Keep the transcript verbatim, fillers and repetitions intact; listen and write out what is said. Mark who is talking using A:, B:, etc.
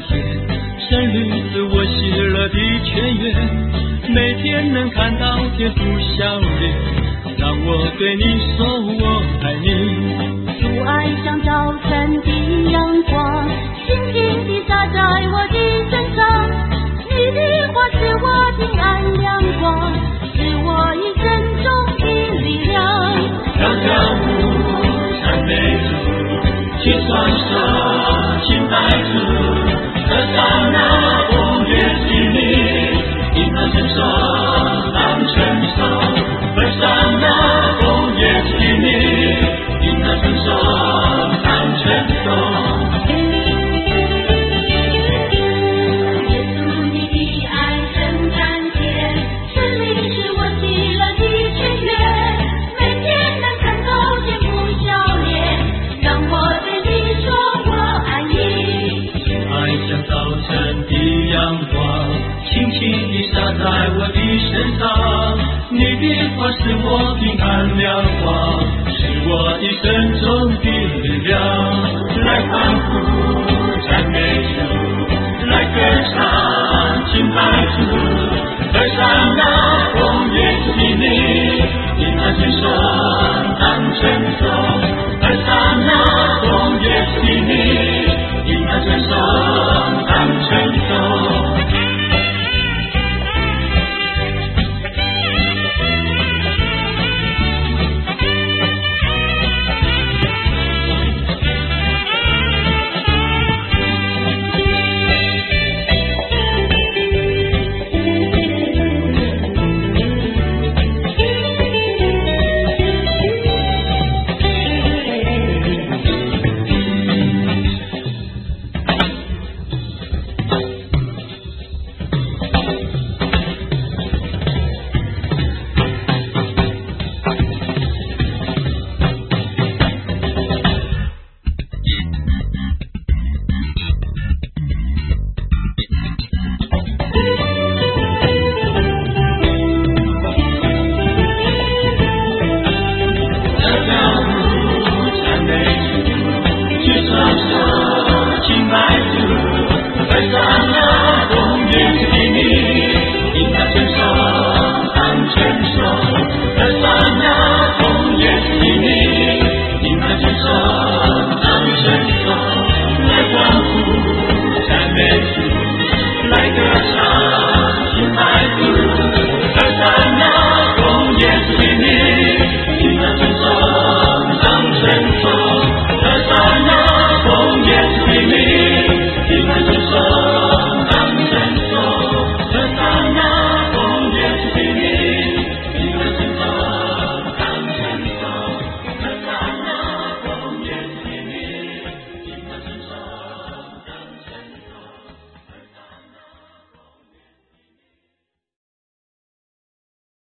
A: 天，深绿是我喜乐的泉源。每天能看到天父笑脸，让我对你说我爱你。
B: 主爱像早晨的阳光，轻轻地洒在我的身上。你的话是我的安阳光，是我一生中的力量。
A: 跳跳舞，赞美主，齐双手，敬拜主，歌唱那五月的你，因他成熟当成熟，歌唱那五月的你，因他成熟当成熟。在我的身上，你的话是我平安亮光，是我一生中的力量。来欢呼，赞美主，来歌唱，敬拜主，歌唱那风月的你，因他成熟当成熟。